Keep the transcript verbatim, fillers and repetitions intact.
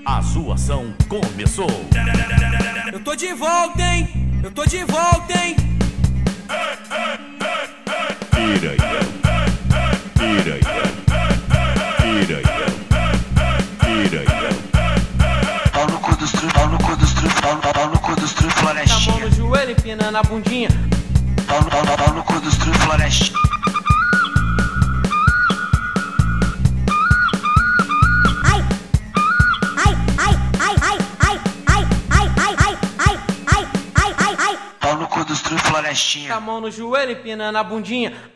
A zoação começou. Eu tô de volta, hein? Eu tô de volta, hein? Piranhão, piranhão, piranhão, piranhão. Pau no cu dos tri, pau no cu dos tri, pau, pau, pau no cu dos tri, Tá a mão florestinha. no joelho, empinando a bundinha. Pau, pau, pau, pau no cu dos tri, florestinha. Pau no cu dos tri, Tá a florestinha. mão no joelho, empinando a bundinha.